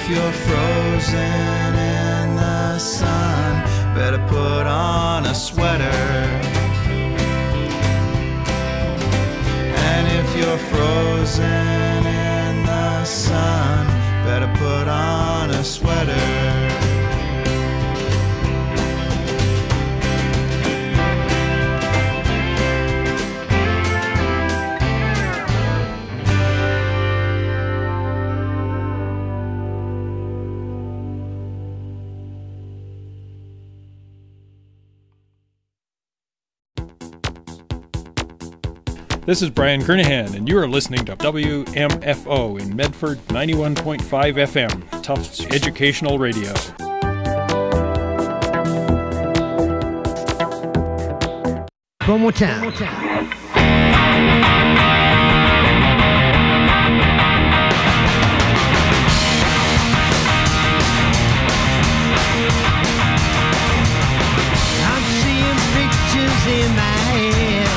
if you're frozen in the sun, better put on a sweater. And if you're frozen in the sun, better put on a sweater. This is Brian Kernahan, and you are listening to WMFO in Medford 91.5 FM, Tufts Educational Radio. One more time. I'm seeing pictures in my head.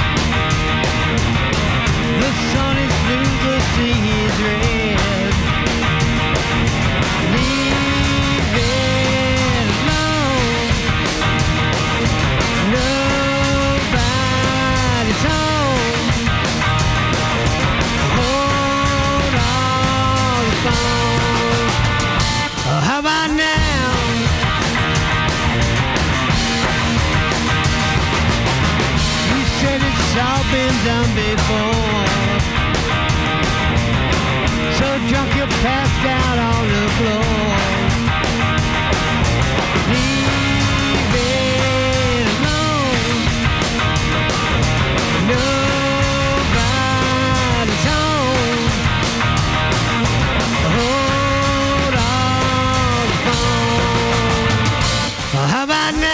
The sun is blue, the sea is red. Leave it alone. Nobody's home. Hold on the phone. Oh, how about now? You said it's all been done before. So drunk you're passed out on the floor. Leave it alone. Nobody's home. Hold on the phone. Well, how about now?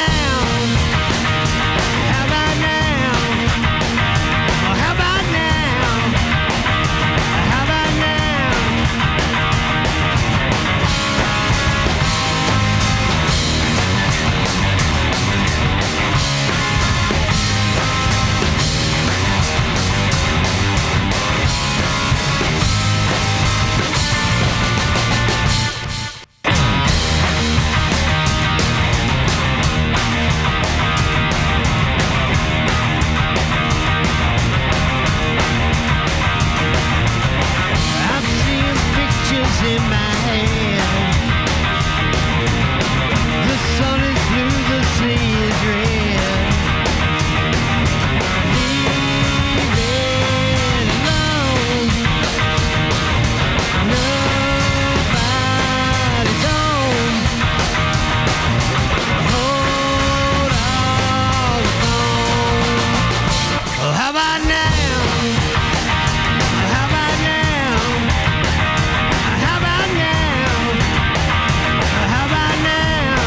How about now? Well, how about now? How about now? I'm seeing pictures in my head. The sun is blue, the sea is red. Leave it alone. Nobody's home. Hold on the phone. Oh, how about now? How about now? How about now? How about now?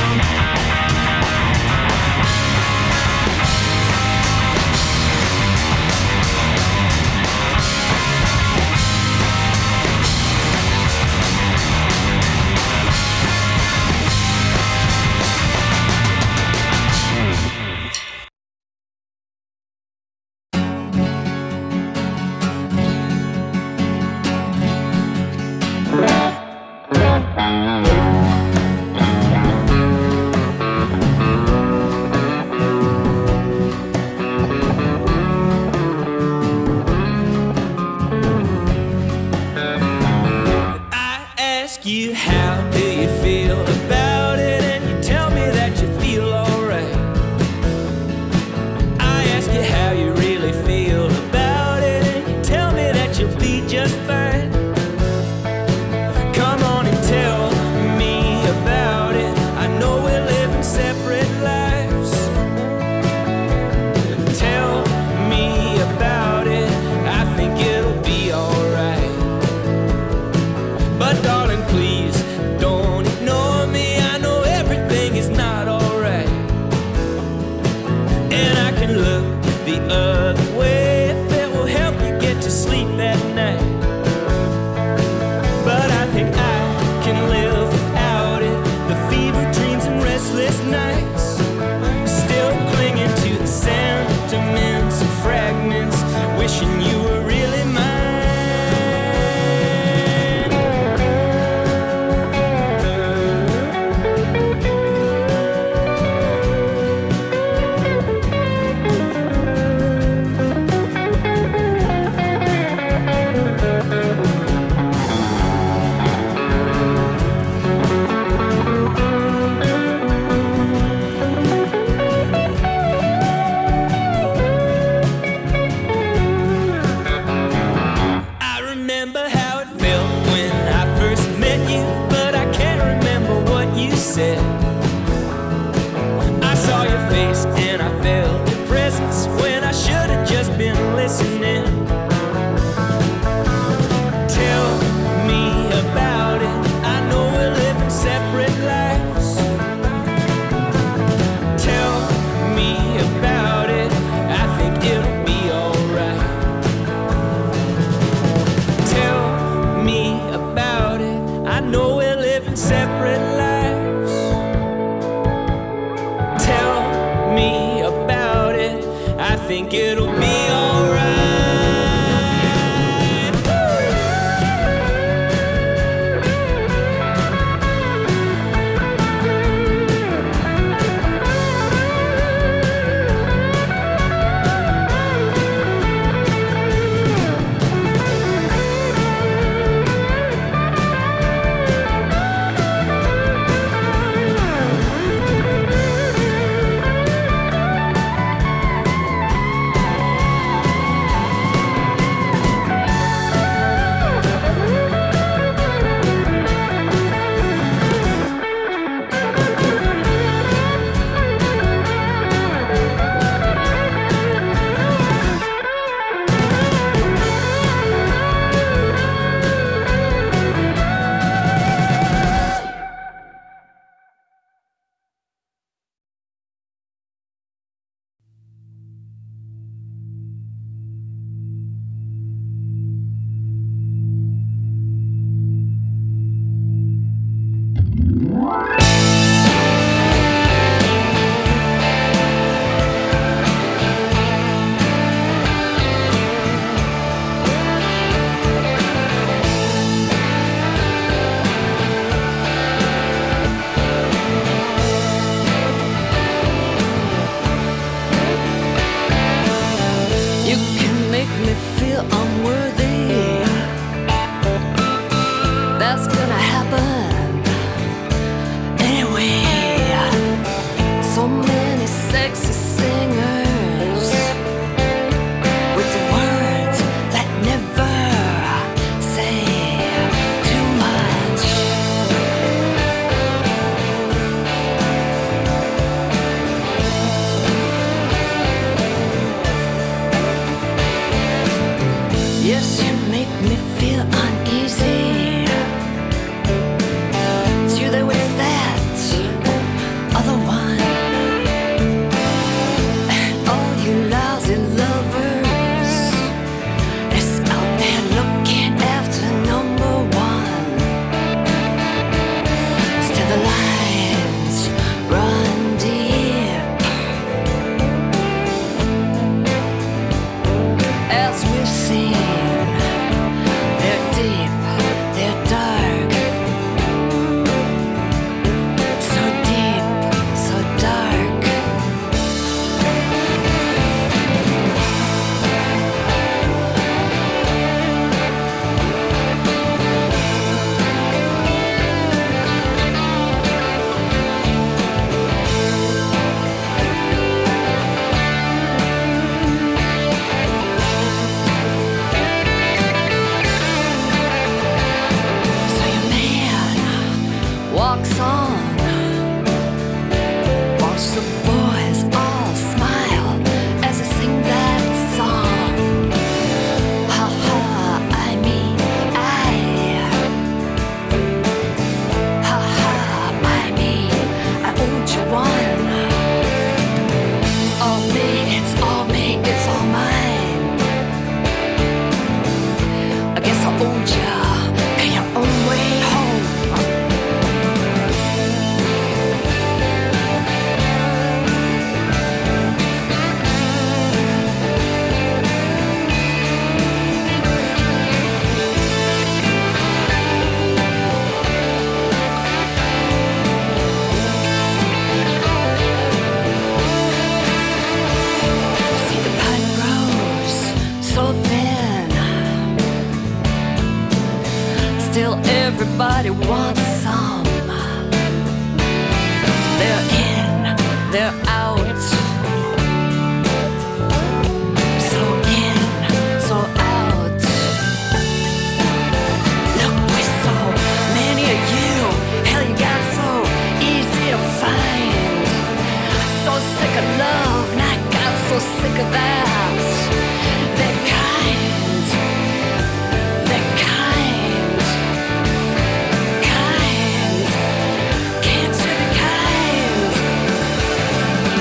I ask you, how do you feel about it? And you tell me that you feel alright. I ask you how you really feel about it, and you tell me that you'll be just fine. Come on and tell me about it. I know we're living separate lives. Tell me about it. I think it'll be alright. But darling, please don't ignore me. separate lives. Tell me about it, I think it'll be alright. Everybody wants some. They're in, they're out. So in, so out. Look, with so many of you, hell, you got so easy to find. So sick of love, and I got so sick of that. They're kind, they're kind. Can't you be kind?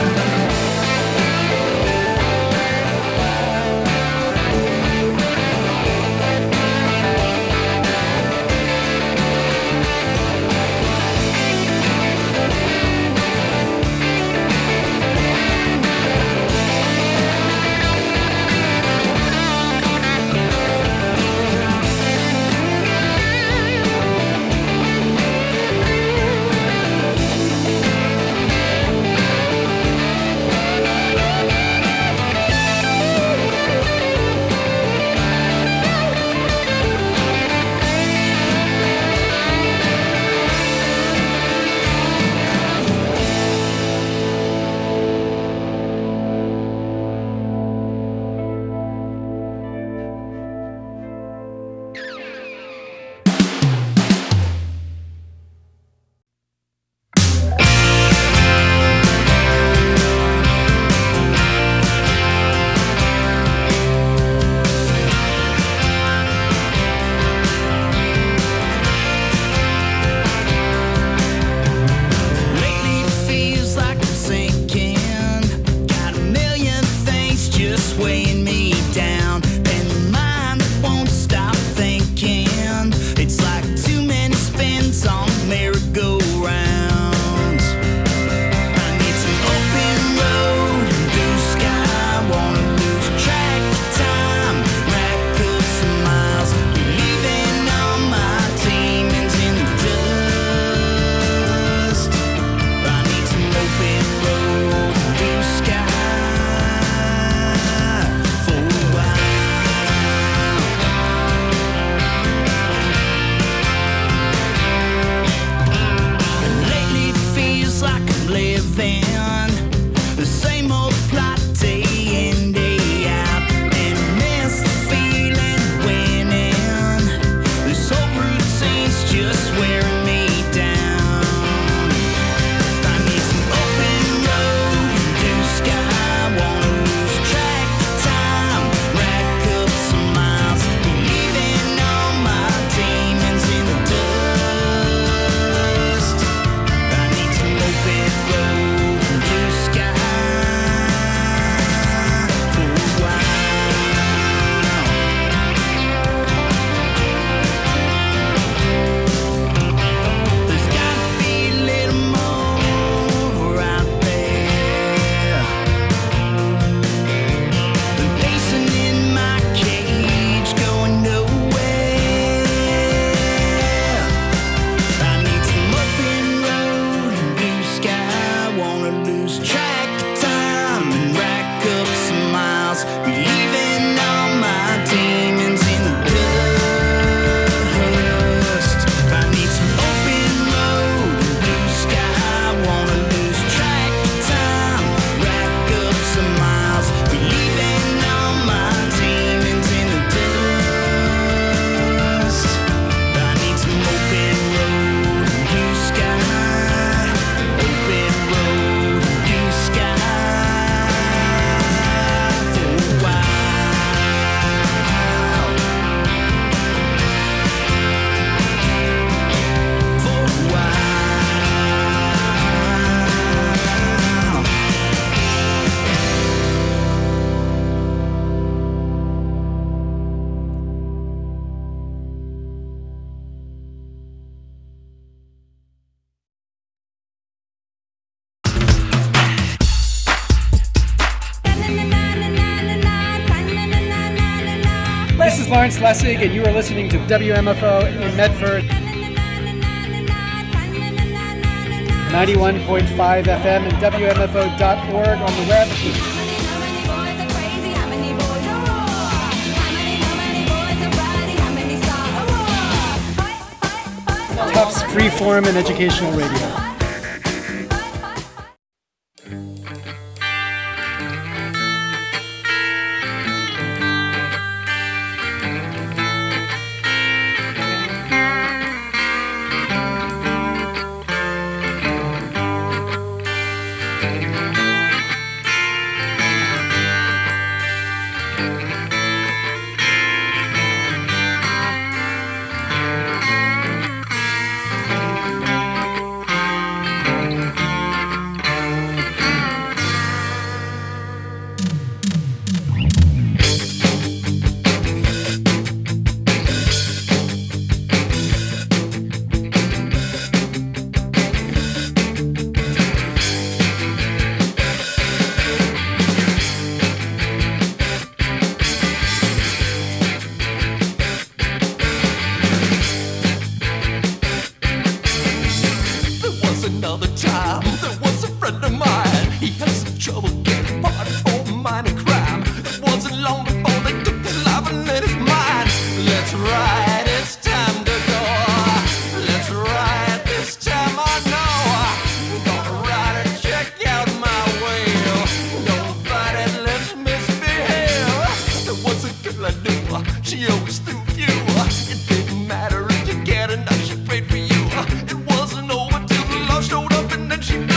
moving. The same old plot day in, day out, and miss the feeling winning. This whole routine's just wearing me down. I need some open road, blue sky, wanna lose track of time, rack up some miles, leaving all my demons in the dust. I need some open road, blue sky for a while. There's gotta be a little more out there than pacing in my cage, going nowhere. I need some open road and blue sky, wanna lose track of time and rack up some miles, leaving all my demons in the dust. I need some open road and blue sky, wanna lose track of time, rack up some miles, leaving all my demons in the dust. I need some open road and blue sky, open road and blue sky for a while. For a while. This is Lawrence Lessig, and you are listening to WMFO in Medford, 91.5 FM and WMFO.org on the web. Tufts Freeform and Educational Radio. Another time, there was a friend of mine. He had some trouble getting parted for minor crime. It wasn't long before they took his life and then his mind. Let's ride, it's time to go. Let's ride, this time I know. We're gonna ride and check out my wheel. Don't fight it, let's misbehave. There was a girl I knew, she always threw you. It didn't matter if you get enough, she prayed for you. It wasn't over till the love showed up and then she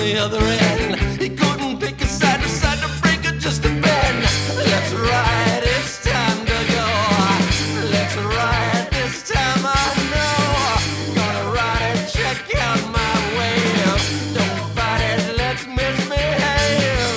the other end. He couldn't pick a side, decide to break it just a bend. Let's ride, it's time to go. Let's ride, this time I know. Gonna ride and check out my wave. Don't fight it, let's misbehave.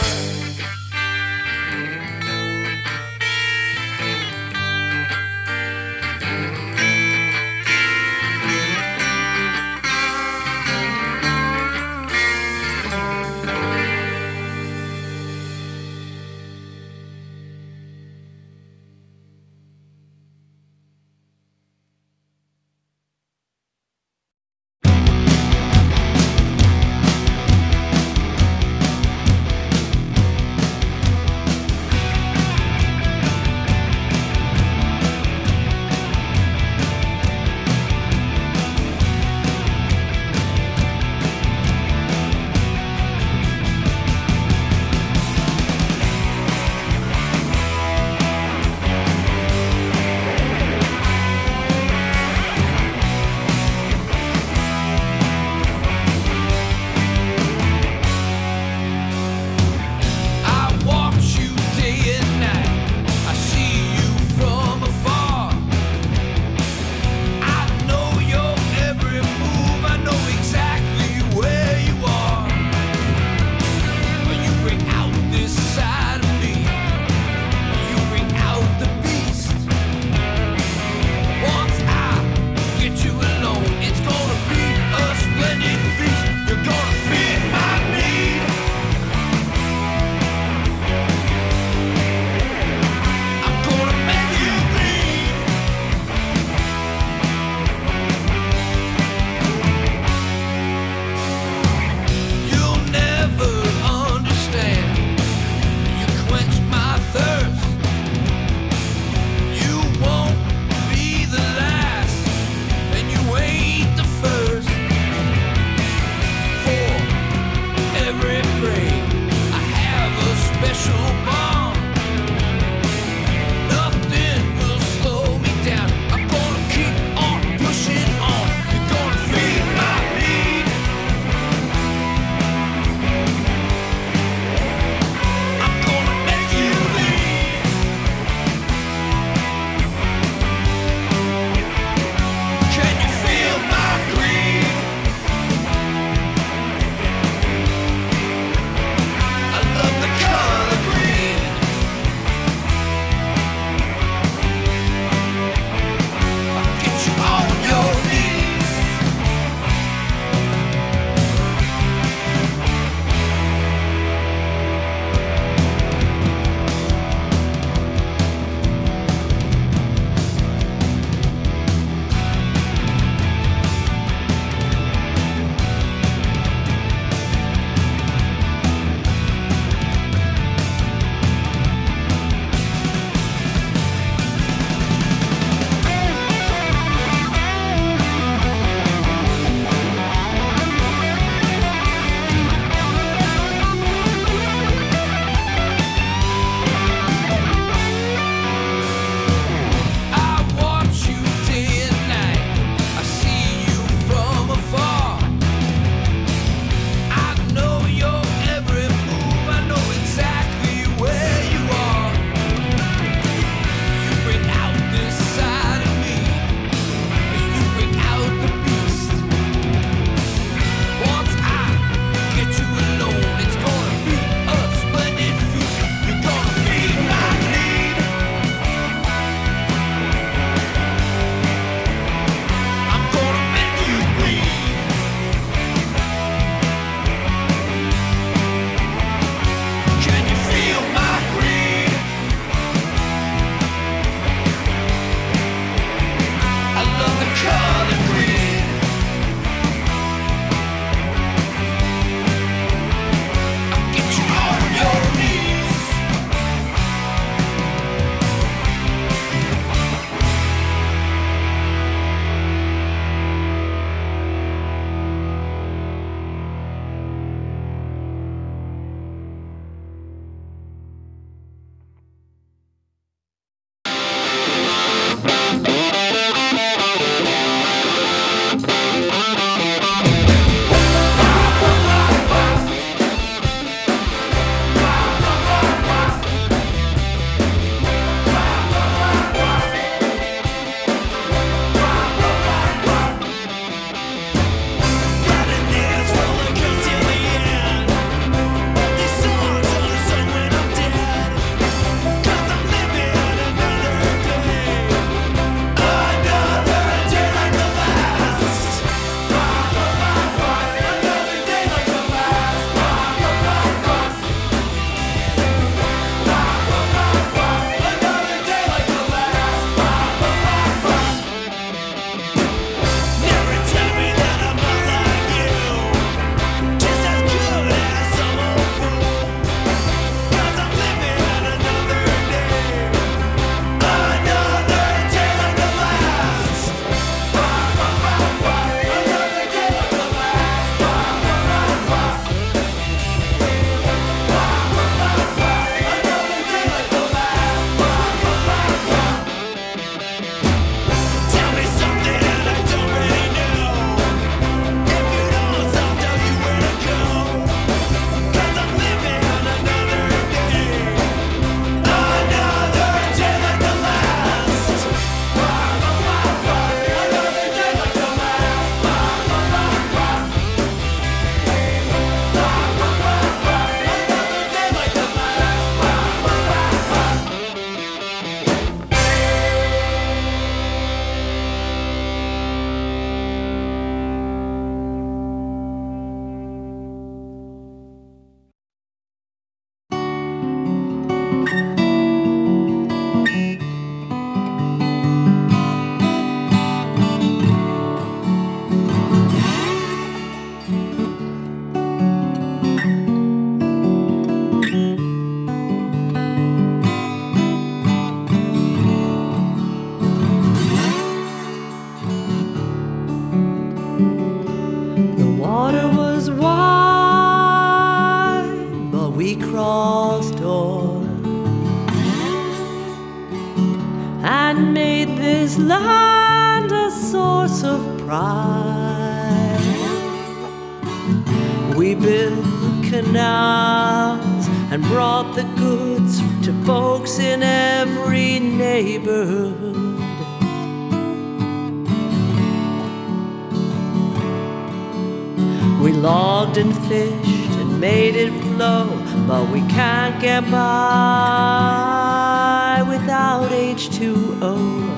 source of pride. We built canals and brought the goods to folks in every neighborhood. We logged and fished and made it flow, but we can't get by without H2O.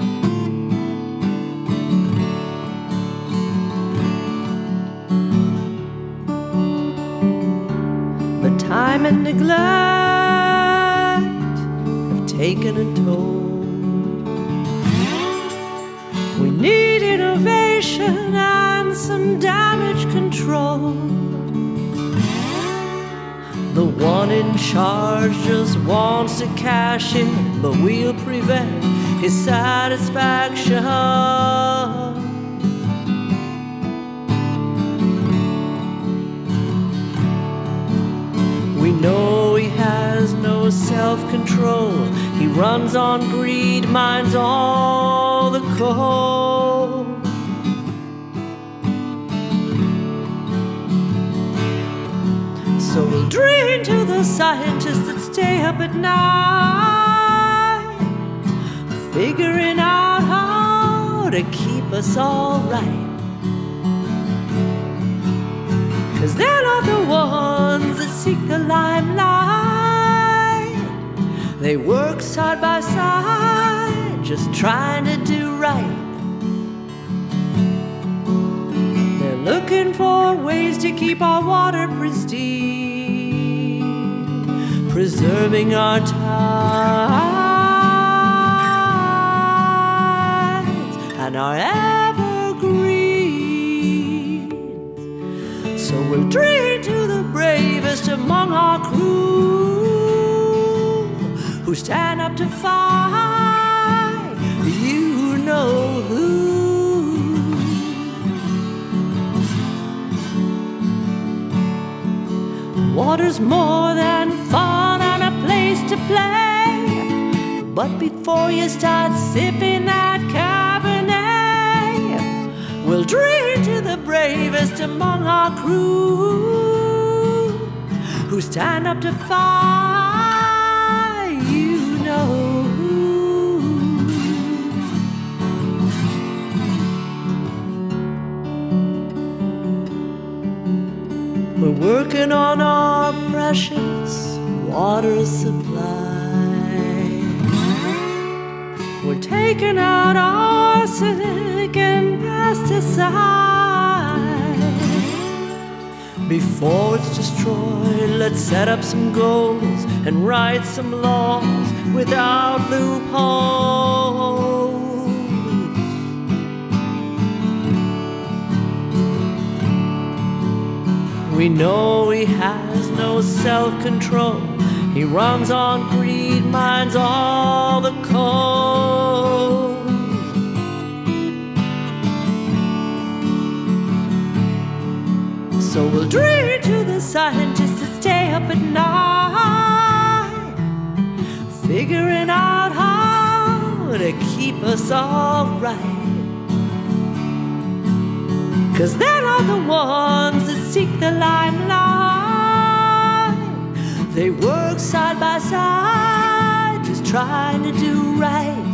But time and neglect have taken a toll. We need innovation and some damage control. The one in charge just wants to cash in, but we'll prevent his satisfaction. We know he has no self-control. He runs on greed, mines all the coal. So we'll drain to the scientists that stay up at night, figuring out how to keep us all right. 'Cause they're not the ones that seek the limelight. They work side by side, just trying to do right. They're looking for ways to keep our water pristine, preserving our tides and our evergreens. So we'll drain to the bravest among our crew, who stand up to fight, you know who. Water's more than fun and a place to play, but before you start sipping that Cabernet, we'll drink to the bravest among our crew, who stand up to fight, you know who. We're working on our precious water supply. We're taking out arsenic and pesticides. Before it's destroyed, let's set up some goals and write some laws without loopholes. We know he has no self-control. He runs on greed, mines all the coal. So we'll dream to the scientists that stay up at night, figuring out how to keep us all right. 'Cause they're not the ones that seek the limelight. They work side by side, just trying to do right.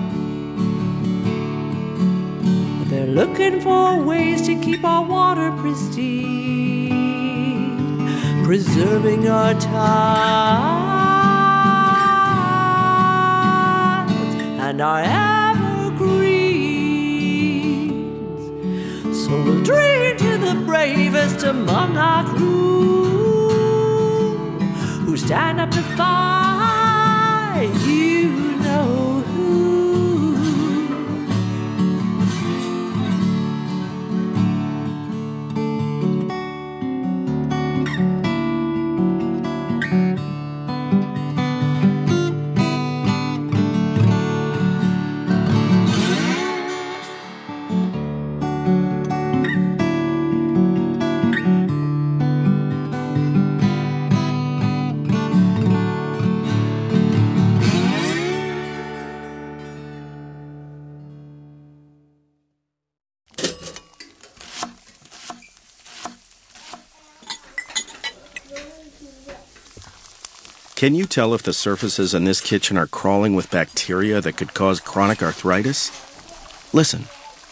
But they're looking for ways to keep our water pristine, preserving our tides and our evergreens. So we'll dream to the bravest among our crew, who stand up to fight, you know who. Can you tell if the surfaces in this kitchen are crawling with bacteria that could cause chronic arthritis? Listen.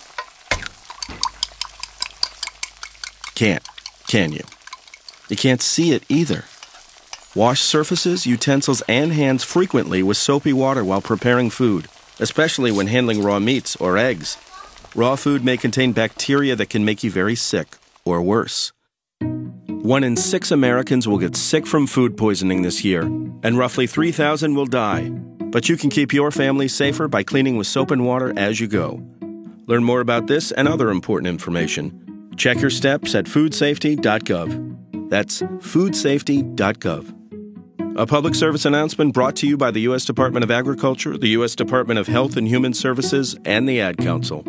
Can't, can you? You can't see it either. Wash surfaces, utensils, and hands frequently with soapy water while preparing food, especially when handling raw meats or eggs. Raw food may contain bacteria that can make you very sick, or worse. 1 in 6 Americans will get sick from food poisoning this year, and roughly 3,000 will die. But you can keep your family safer by cleaning with soap and water as you go. Learn more about this and other important information. Check your steps at foodsafety.gov. That's foodsafety.gov. A public service announcement brought to you by the U.S. Department of Agriculture, the U.S. Department of Health and Human Services, and the Ad Council.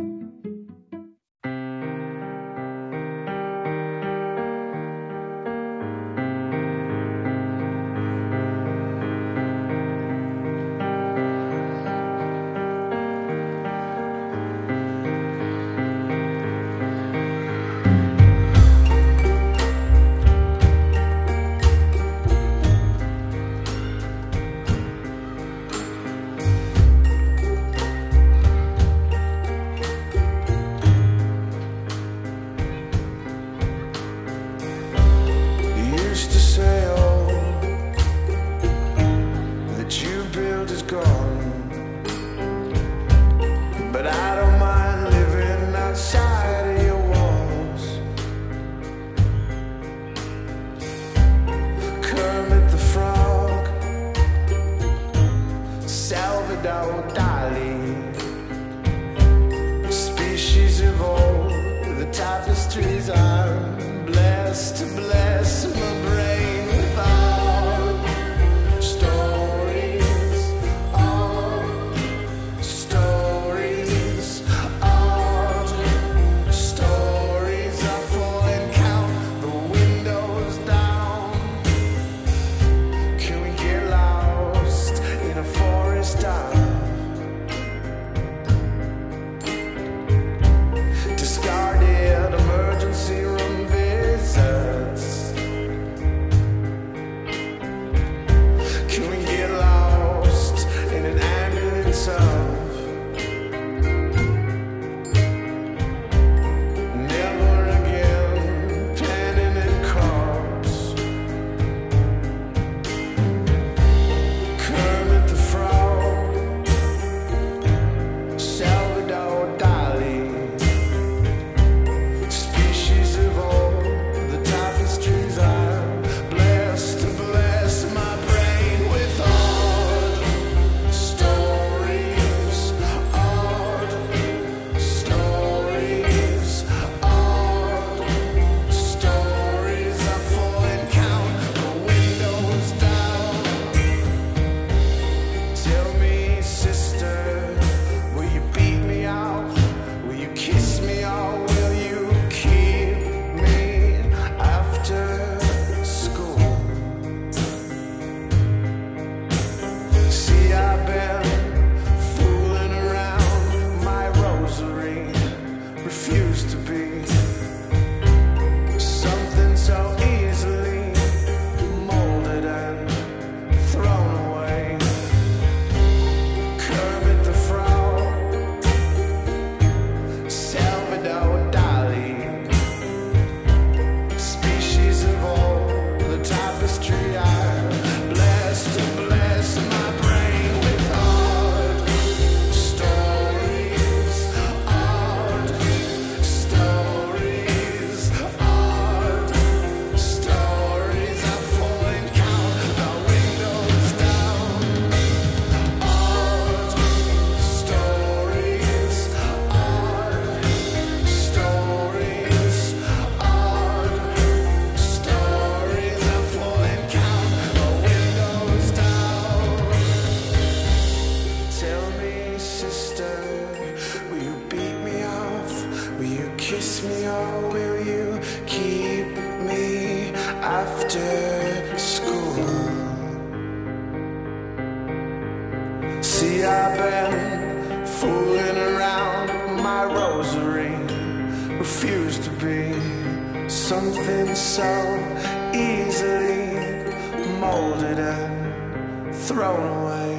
See, I've been fooling around my rosary. Refuse to be something so easily molded and thrown away.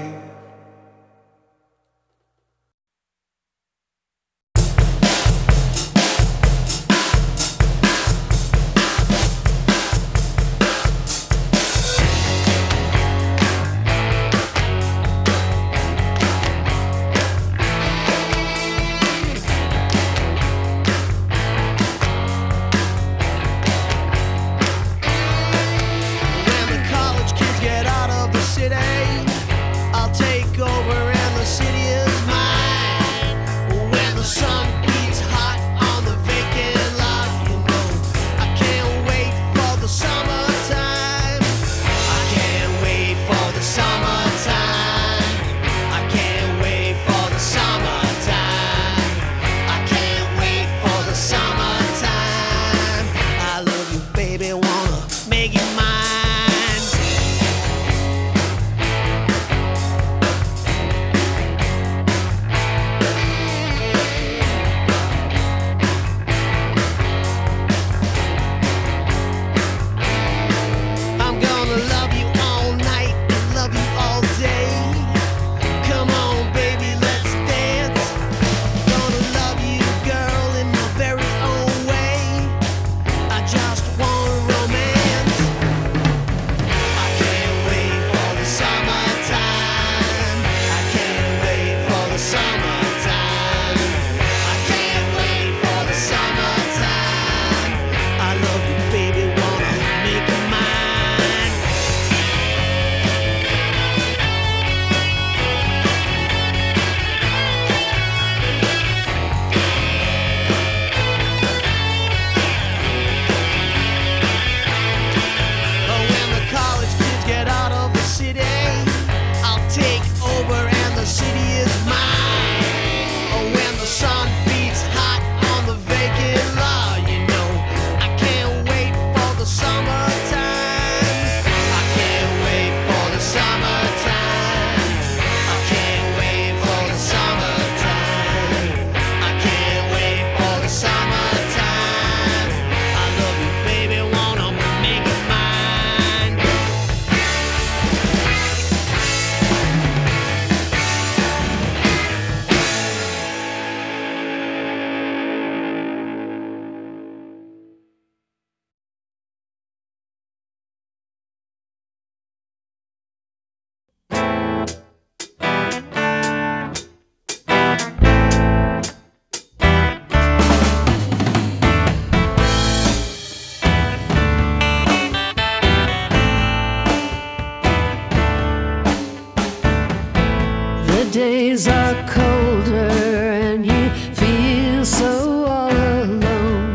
Days are colder and you feel so all alone.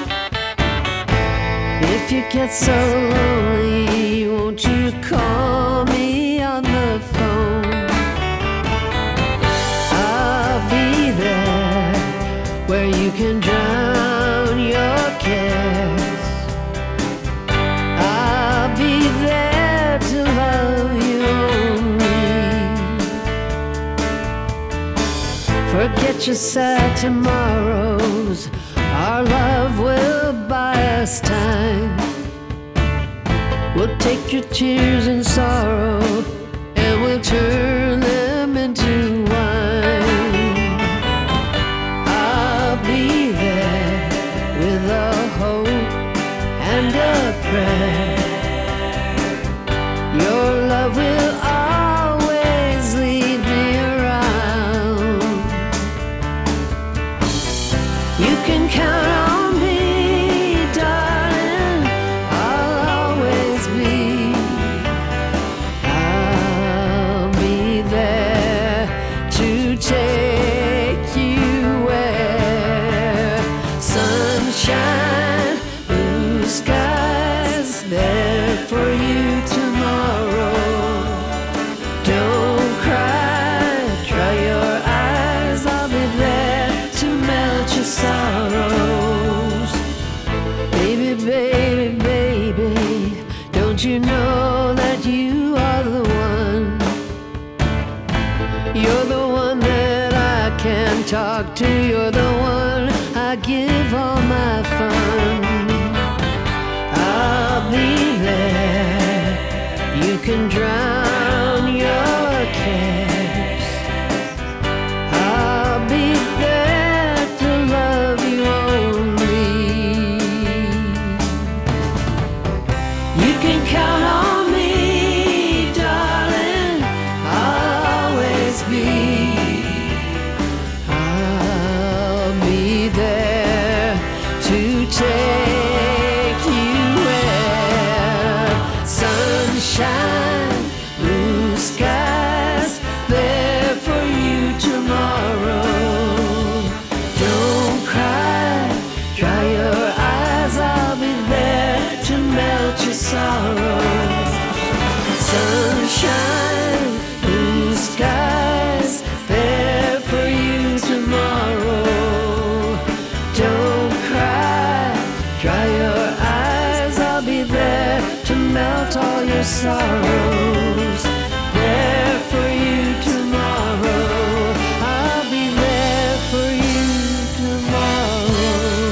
If you get so lonely, won't you call me on the phone? I'll be there where you can drown your cares. I'll be there to love you only. Forget your sad tomorrows, our love will buy us time. We'll take your tears and sorrow and we'll turn them into wine. I'll be there with a hope and a prayer. Your love will always lead me around. You can count on me, darling, I'll always be. I'll be there to take you where sunshine, blue skies, there for you tomorrow. Don't cry, dry your eyes, I'll be there to melt your sorrows. Baby, baby, baby, don't you know that you are the one? You're the one that I can talk to, you're the one I give all my fun. I'll be there, you can drown your all your sorrows. There for you tomorrow. I'll be there for you tomorrow.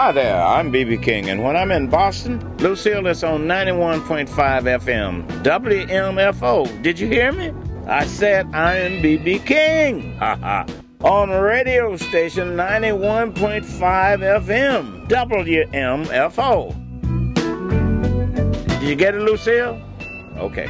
Hi there, I'm B.B. King, and when I'm in Boston, Lucille is on 91.5 FM, WMFO. Did you hear me? I said I am B.B. King. Ha ha. On radio station 91.5 FM, WMFO. Did you get it, Lucille? Okay.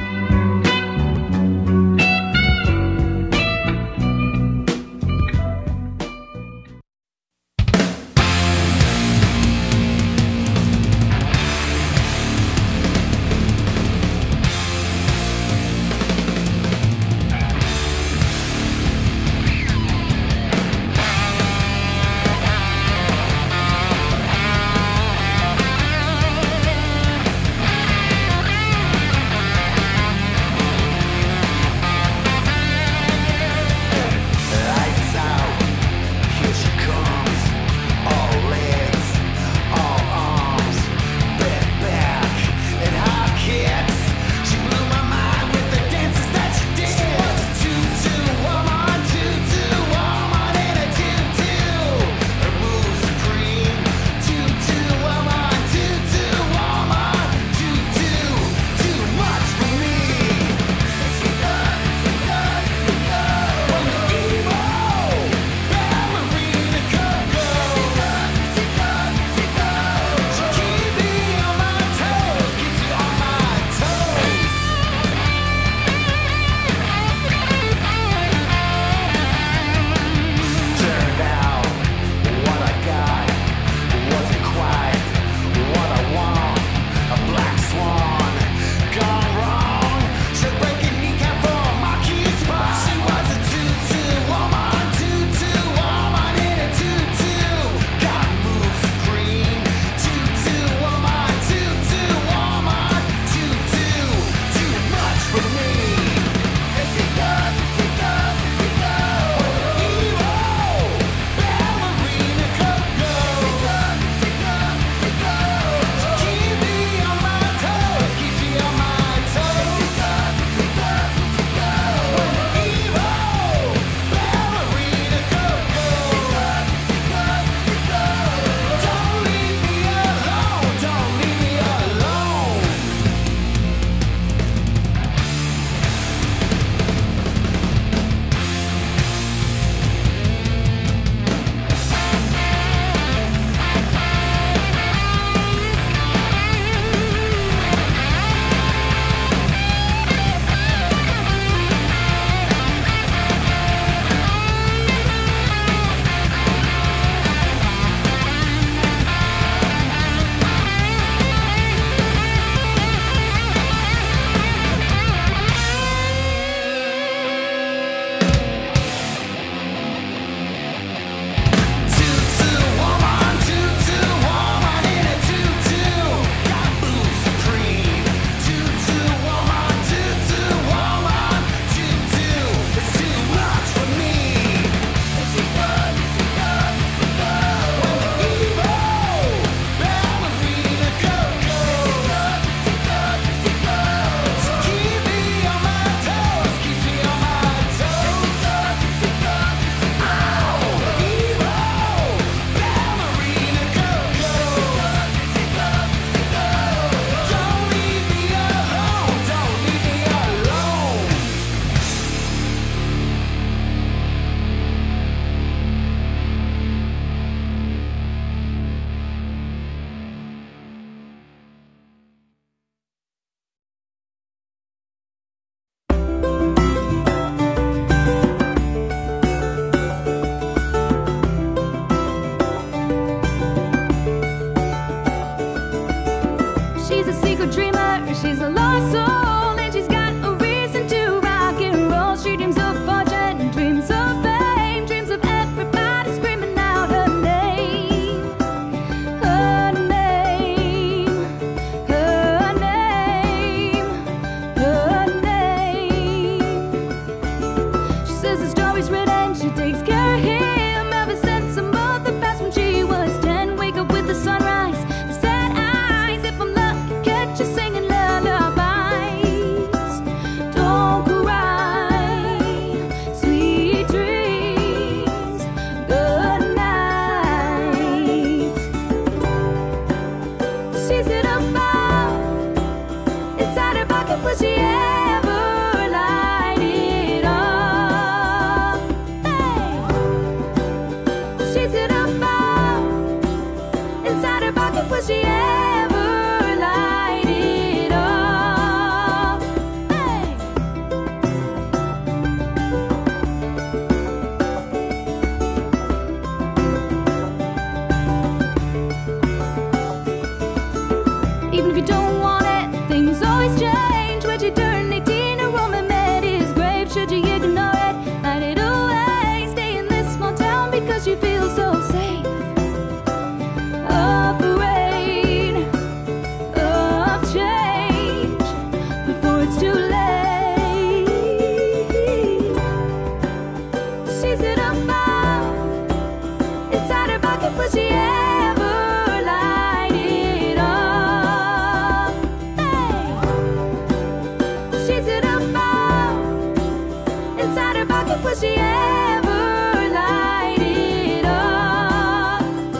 Will she ever light it up?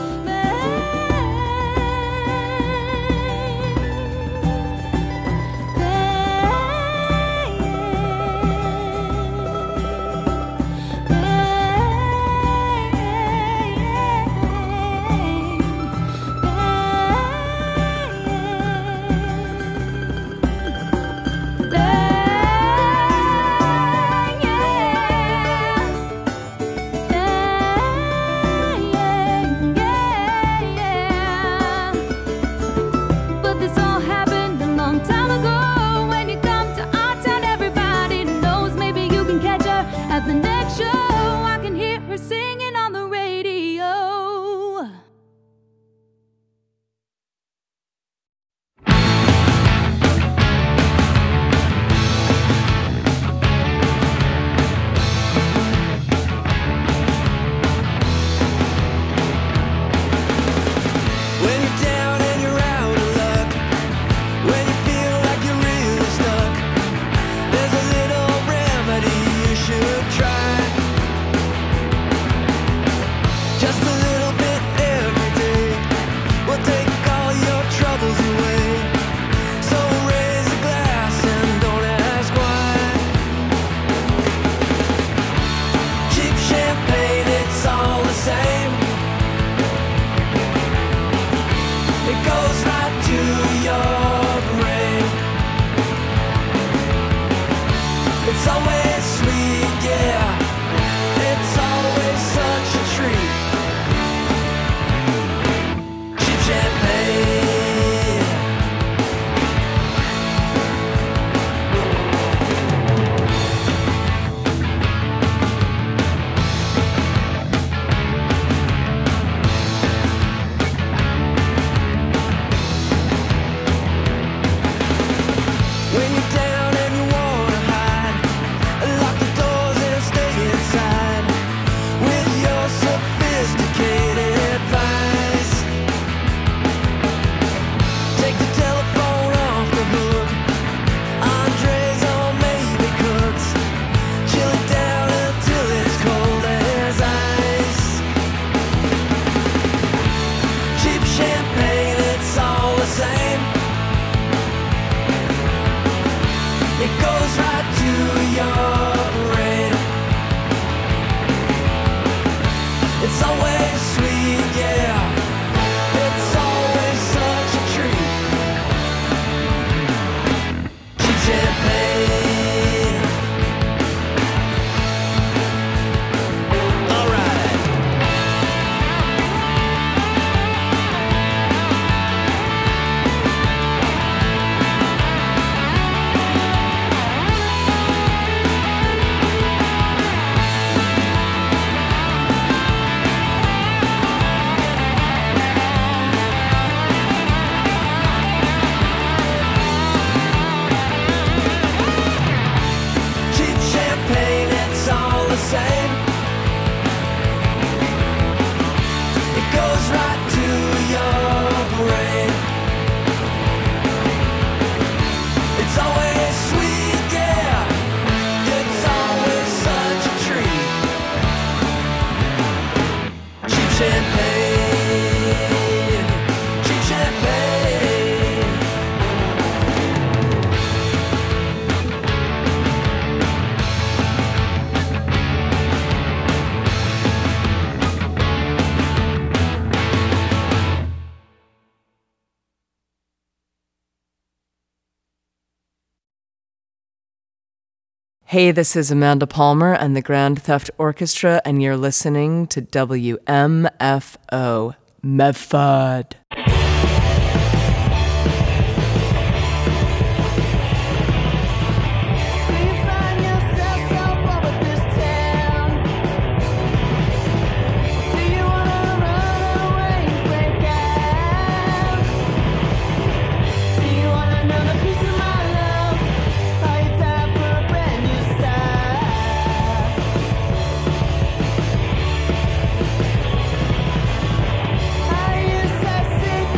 But this all happened a long time ago. When you come to our town, everybody knows. Maybe you can catch her at the next show. I can hear her singing on the radio. When you're down and you're out of luck, when you feel like you're really stuck, there's a little remedy you should try. Just a little bit every day will take all your troubles away. So raise a glass and don't ask why. Cheap champagne, it's all the same. It goes right to your brain. It's always sweet, yeah. It's always such a treat. Cheap champagne. When you're down and you wanna hide, lock the doors and stay inside with your sophisticated advice. Take the telephone off the hook, Andres or maybe Cooks. Chill it down until it's cold as ice. Cheap champagne, it's all the same. It goes right to your brain. It's always sweet, yeah. It's always such a treat. Cheap champagne. All right. Cheap champagne, it's all the same. It goes right to your brain. It's always sweet, yeah. It's always such a treat. Cheap champagne. Cheap champagne. Hey, this is Amanda Palmer and the Grand Theft Orchestra, and you're listening to WMFO Medford. I used to sit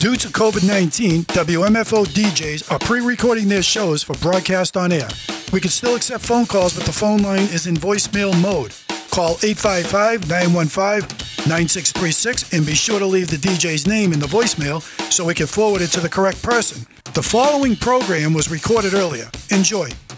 Due to COVID-19, WMFO DJs are pre-recording their shows for broadcast on air. We can still accept phone calls, but the phone line is in voicemail mode. Call 855-915-9636 and be sure to leave the DJ's name in the voicemail so we can forward it to the correct person. The following program was recorded earlier. Enjoy.